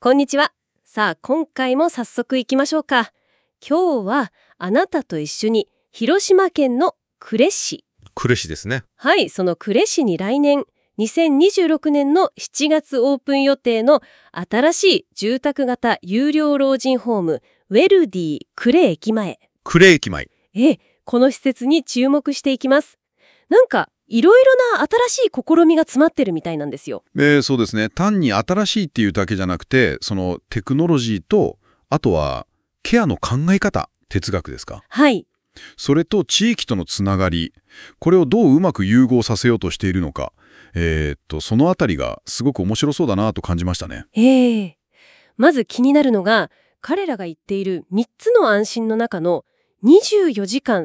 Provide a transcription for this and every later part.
こんにちは。さあ、今回も早速行きましょうか。今日はあなたと一緒に広島県の呉市。 呉市ですね。 はい、その呉市に来年2026年の7月オープン予定の新しい住宅型有料老人ホームウェルディ呉駅前。 呉駅前。 この施設に注目していきます。なんかいろいろな新しい試みが詰まってるみたいなんですよ。 そうですね。単に新しいっていうだけじゃなくて、そのテクノロジーと、あとはケアの考え方、哲学ですか。 はい。 それと地域とのつながり、これをどううまく融合させようとしているのか、そのあたりがすごく面白そうだなと感じましたね。 まず気になるのが、彼らが言っている3つの安心の中の24時間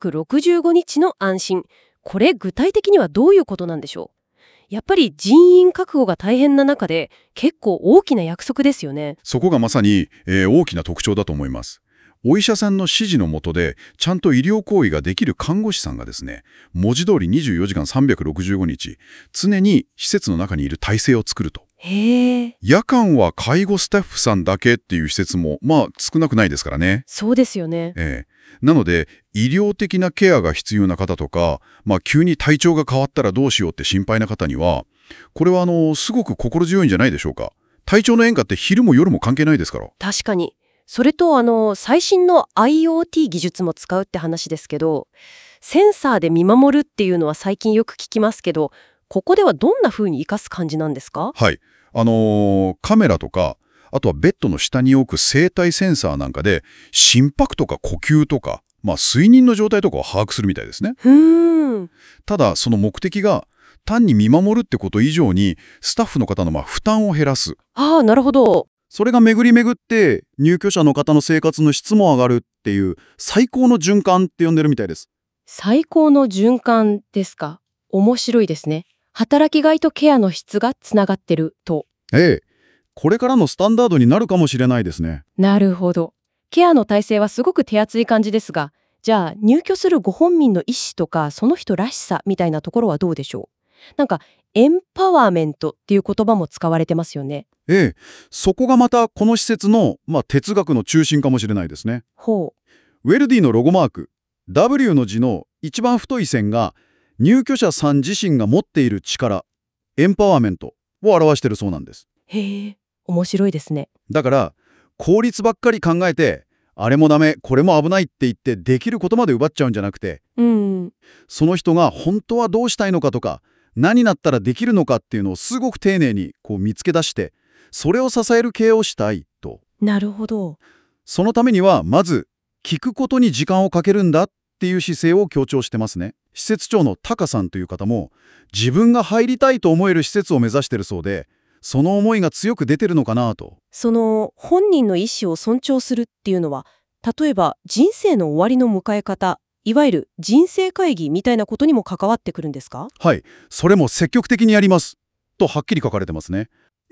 365日の安心。これ具体的にはどういうことなんでしょう？やっぱり人員確保が大変な中で結構大きな約束ですよね。 そこがまさに、大きな特徴だと思います。お医者さんの指示の下でちゃんと医療行為ができる看護師さんがですね、文字通り24時間365日常に施設の中にいる体制を作ると。夜間は介護スタッフさんだけっていう施設も少なくないですからね。 そうですよね。 なので医療的なケアが必要な方とか、急に体調が変わったらどうしようって心配な方には、これはすごく心強いんじゃないでしょうか。体調の変化って昼も夜も関係ないですから。 確かに。それと最新の IoT 技術も使うって話ですけど、センサーで見守るっていうのは最近よく聞きますけど、ここではどんな風に活かす感じなんですか？ はい。カメラとか、あとはベッドの下に置く生体センサーなんかで心拍とか呼吸とか、睡眠の状態とかを把握するみたいですね。ただその目的が単に見守るってこと以上にスタッフの方の負担を減らす。 なるほど。 それが巡り巡って入居者の方の生活の質も上がるっていう最高の循環って呼んでるみたいです。 最高の循環ですか。面白いですね。働きがいとケアの質がつながってると。 これからのスタンダードになるかもしれないですね。 なるほど。ケアの体制はすごく手厚い感じですが、じゃあ入居するご本人の意思とかその人らしさみたいなところはどうでしょう？なんかエンパワーメントっていう言葉も使われてますよね。 そこがまたこの施設の、哲学の中心かもしれないですね。 ウェルディのロゴマーク W の字の一番太い線が入居者さん自身が持っている力、エンパワーメントを表しているそうなんです。 面白いですね。 だから効率ばっかり考えて、あれもダメこれも危ないって言ってできることまで奪っちゃうんじゃなくて、その人が本当はどうしたいのかとか何になったらできるのかっていうのをすごく丁寧に見つけ出して、それを支えるケアをしたいと。 なるほど。 そのためにはまず聞くことに時間をかけるんだっていう姿勢を強調してますね。施設長のタカさんという方も自分が入りたいと思える施設を目指しているそうで、その思いが強く出てるのかなと。 その本人の意思を尊重するっていうのは、例えば人生の終わりの迎え方、いわゆる人生会議みたいなことにも関わってくるんですか？ はい、それも積極的にやりますとはっきり書かれてますね。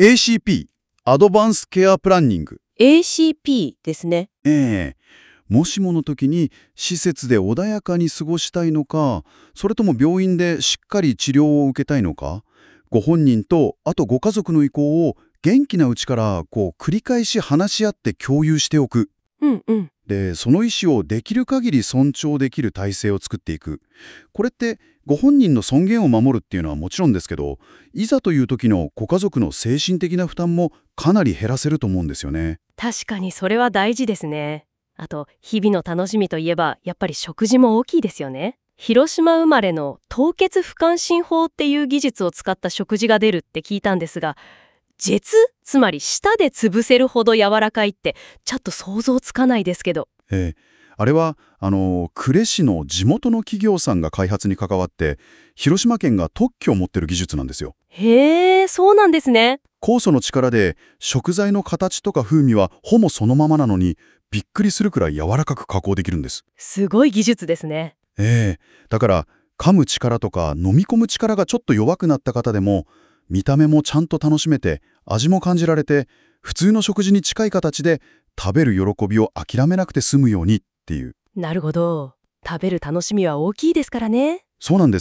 ACP アドバンスケアプランニング ACP ですね。 もしもの時に施設で穏やかに過ごしたいのか、それとも病院でしっかり治療を受けたいのか、ご本人とあとご家族の意向を元気なうちから繰り返し話し合って共有しておく。で、その意思をできる限り尊重できる体制を作っていく。これってご本人の尊厳を守るっていうのはもちろんですけど、いざという時のご家族の精神的な負担もかなり減らせると思うんですよね。 確かにそれは大事ですね。あと日々の楽しみといえばやっぱり食事も大きいですよね。広島生まれの凍結不感浸法っていう技術を使った食事が出るって聞いたんですが、つまり舌で潰せるほど柔らかいってちょっと想像つかないですけど。 あれは呉市の地元の企業さんが開発に関わって広島県が特許を持ってる技術なんですよ。 そうなんですね。 酵素の力で食材の形とか風味はほぼそのままなのにびっくりするくらい柔らかく加工できるんです。 すごい技術ですね。 だから噛む力とか飲み込む力がちょっと弱くなった方でも見た目もちゃんと楽しめて味も感じられて普通の食事に近い形で食べる喜びを諦めなくて済むようにっていう。 なるほど。食べる楽しみは大きいですからね。 そうなんです。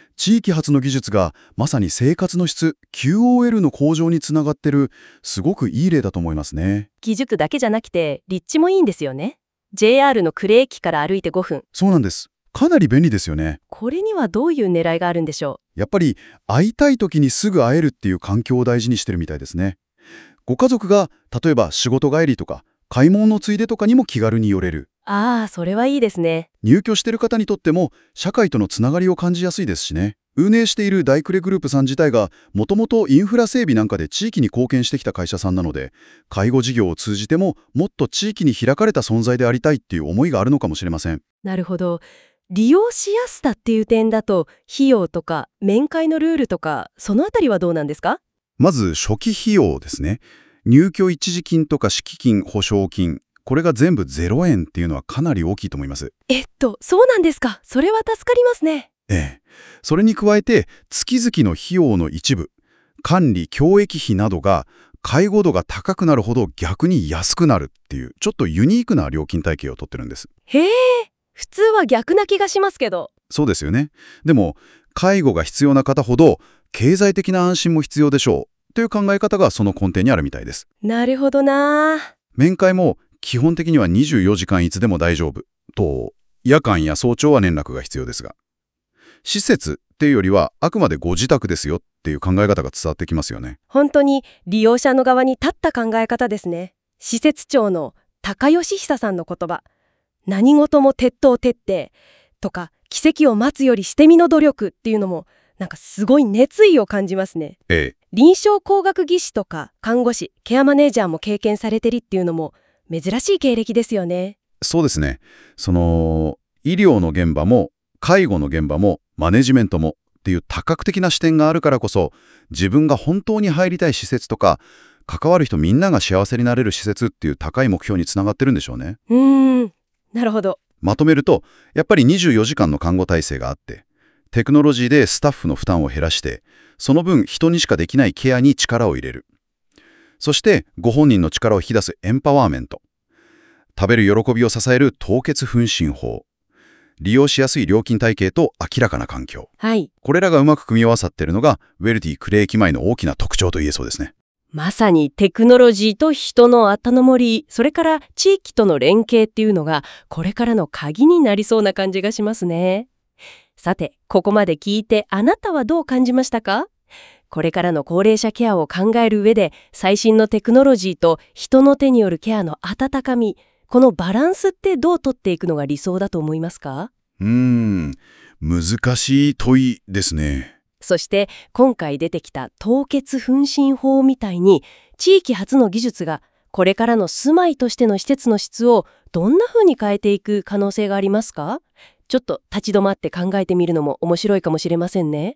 地域発の技術がまさに生活の質 QOL の向上につながってる、すごくいい例だと思いますね。 技術だけじゃなくて立地もいいんですよね。JR の呉駅から歩いて5分。 そうなんです。かなり便利ですよね。 これにはどういう狙いがあるんでしょやっぱり会いたい時にすぐ会えるっていう環境を大事にしてるみたいですね。ご家族が例えば仕事帰りとか買い物のついでとかにも気軽に寄れる。 う。ああ、それはいいですね。 入居してる方にとっても社会とのつながりを感じやすいですしね。運営している大呉グループさん自体がもともとインフラ整備なんかで地域に貢献してきた会社さんなので、介護事業を通じてももっと地域に開かれた存在でありたいっていう思いがあるのかもしれません。 なるほど。利用しやすさっていう点だと、費用とか面会のルールとか、そのあたりはどうなんですか？ まず初期費用ですね。入居一時金とか敷金、保証金、これが全部0円っていうのはかなり大きいと思います。 そうなんですか。それは助かりますね。 ええ。それに加えて、月々の費用の一部、管理・教育費などが、介護度が高くなるほど逆に安くなるっていう、ちょっとユニークな料金体系をとってるんです。 へえ、普通は逆な気がしますけど。 そうですよね。でも、介護が必要な方ほど、経済的な安心も必要でしょうという考え方がその根底にあるみたいです。 なるほどな。 面会も基本的には24時間いつでも大丈夫と、夜間や早朝は連絡が必要ですが、施設っていうよりはあくまでご自宅ですよっていう考え方が伝わってきますよね。 本当に利用者の側に立った考え方ですね。施設長の高吉久さんの言葉。何事も徹頭徹底とか、奇跡を待つより捨て身の努力っていうのも、なんかすごい熱意を感じますね。 ええ。 臨床工学技士とか看護師、ケアマネージャーも経験されてるっていうのも珍しい経歴ですよね。 そうですね。医療の現場も介護の現場もマネジメントもっていう多角的な視点があるからこそ、自分が本当に入りたい施設とか、関わる人みんなが幸せになれる施設っていう高い目標につながってるんでしょうね。 なるほど。 まとめると、やっぱり24時間の看護体制があって、テクノロジーでスタッフの負担を減らして、その分人にしかできないケアに力を入れる。そしてご本人の力を引き出すエンパワーメント。食べる喜びを支える凍結粉診法。利用しやすい料金体系と明らかな環境。 はい。 これらがうまく組み合わさっているのが、ウェルディ呉駅前の大きな特徴と言えそうですね。 まさにテクノロジーと人の頭り、それから地域との連携っていうのが、これからの鍵になりそうな感じがしますね。さて、ここまで聞いてあなたはどう感じましたか？これからの高齢者ケアを考える上で、最新のテクノロジーと人の手によるケアの温かみ、このバランスってどう取っていくのが理想だと思いますか？ 難しい問いですね。 そして今回出てきた凍結粉診法みたいに、地域発の技術がこれからの住まいとしての施設の質をどんな風に変えていく可能性がありますか？ちょっと立ち止まって考えてみるのも面白いかもしれませんね。